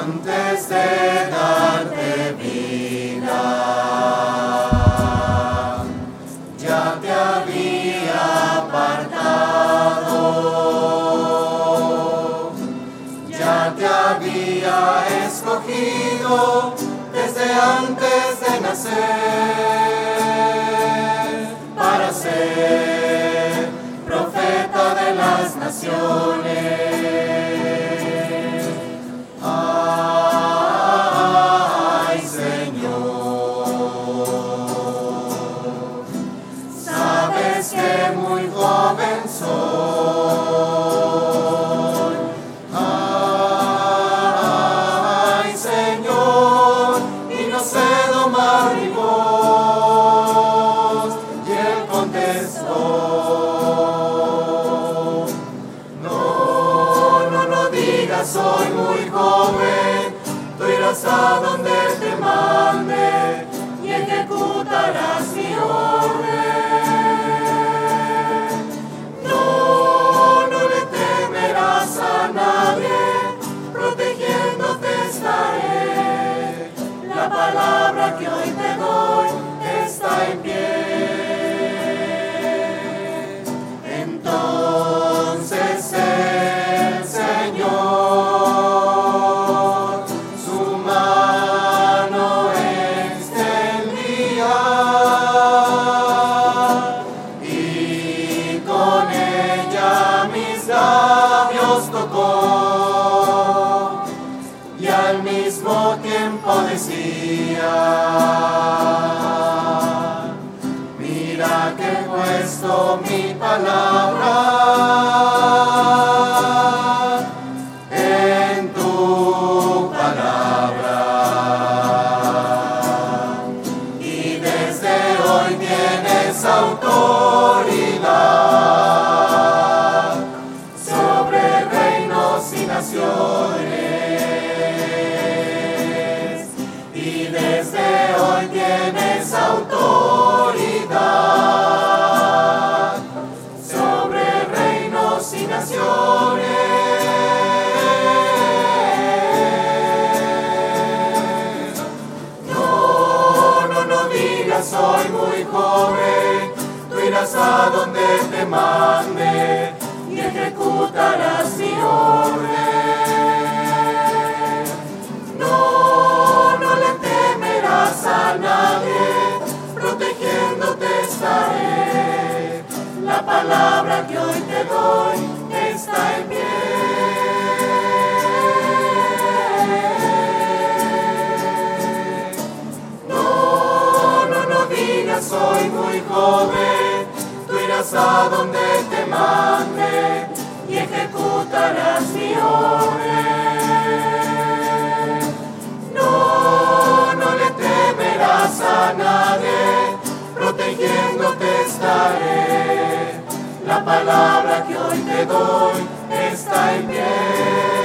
antes de darte vida, ya te había apartado, ya te había escogido desde antes de nacer, para ser profeta de las naciones. Ay, Señor, sabes que muy joven soy. Ay, Señor, y no sé domar mi voz. Y él contestó: no digas soy muy joven, tú irás a donde te mande y ejecutarás mi orden. No le temerás a nadie, protegiéndote estaré. La palabra que hoy te doy está en pie. Entonces el Señor su mano extendía y con ella mis labios tocó, y al mismo tiempo decía: mira que he puesto mi palabra en tu palabra, y desde hoy tienes autoridad sobre reinos y naciones, y desde hoy tienes autoridad sobre reinos y naciones. No digas soy muy joven, tú irás a donde te mande y ejecutarás mi orden. No le temerás a nadie, protegiéndote estaré. La palabra que hoy te doy está en pie. No digas soy muy joven, tú irás a donde te mande y ejecutarás mi orden. No le temerás a nadie, protegiéndote estaré. La palabra que hoy te doy está en pie.